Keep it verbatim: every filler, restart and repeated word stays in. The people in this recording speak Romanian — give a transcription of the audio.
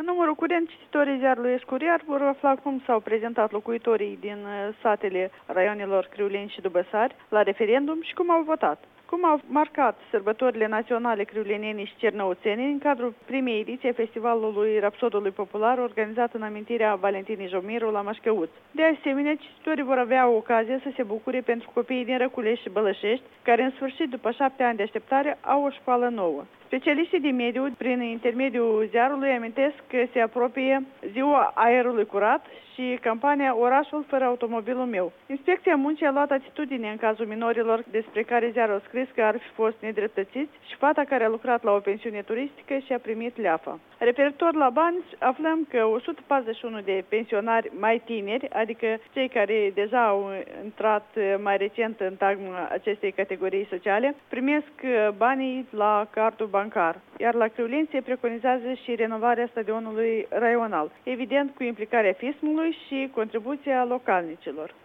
În numărul curent, cititorii ziarului Eșcuriar vor afla cum s-au prezentat locuitorii din satele raionelor Criuleni și Dubăsari la referendum și cum au votat. Cum au marcat sărbătorile naționale criulenene și cernăuțene în cadrul primei ediții a Festivalului Rapsodului Popular organizat în amintirea Valentinei Jomiru la Mașcăuț. De asemenea, cititorii vor avea ocazia să se bucure pentru copiii din Răculești și Bălășești, care în sfârșit, după șapte ani de așteptare, au o școală nouă. Specialiștii din mediu, prin intermediul ziarului, amintesc că se apropie ziua aerului curat și campania Orașul fără automobilul meu. Inspecția Muncii a luat atitudine în cazul minorilor despre care ziarul a scris că ar fi fost nedreptățiți și fata care a lucrat la o pensiune turistică și a primit leafa. Referitor la bani, aflăm că o sută patruzeci și unu de pensionari mai tineri, adică cei care deja au intrat mai recent în tagma acestei categorii sociale, primesc banii la cardul bancar, iar la Criuleni se preconizează și renovarea stadionului raional, evident cu implicarea fismului și contribuția localnicilor.